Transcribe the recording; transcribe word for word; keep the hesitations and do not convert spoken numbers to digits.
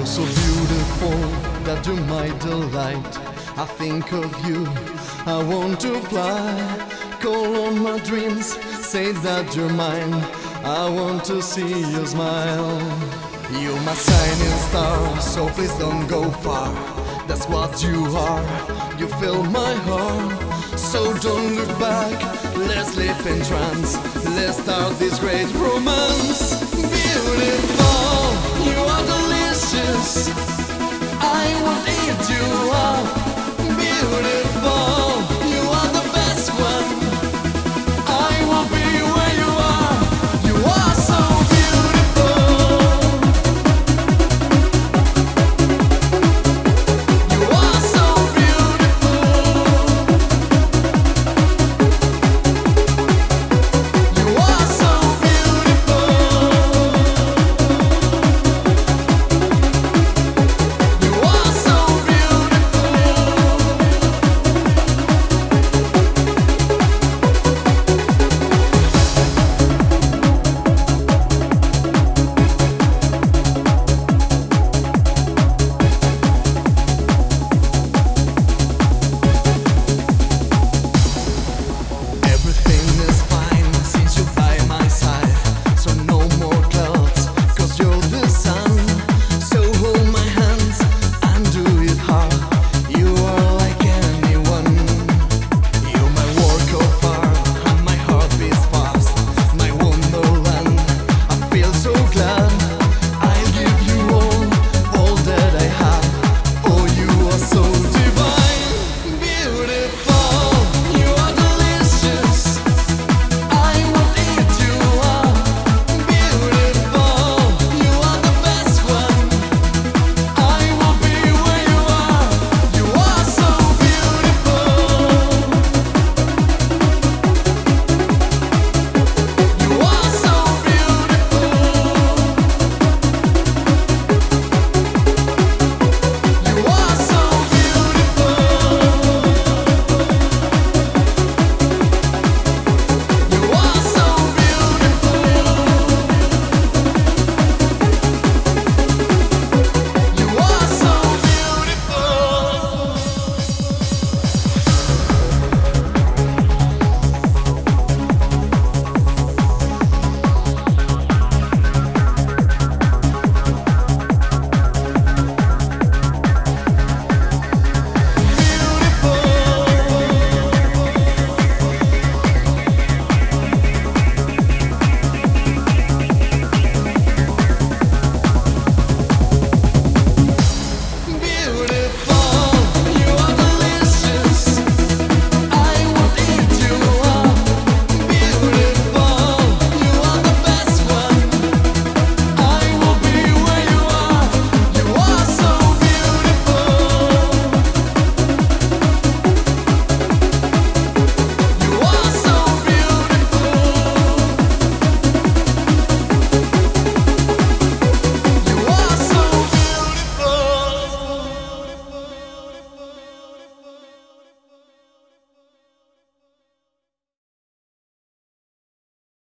so beautiful that you're my delight. I think of you, I want to fly. Call on my dreams, say that you're mine. I want to see you smile. You're my shining star, so please don't go far. That's what you are, you fill my heart. So don't look back, let's live in trance. Let's start this great romance.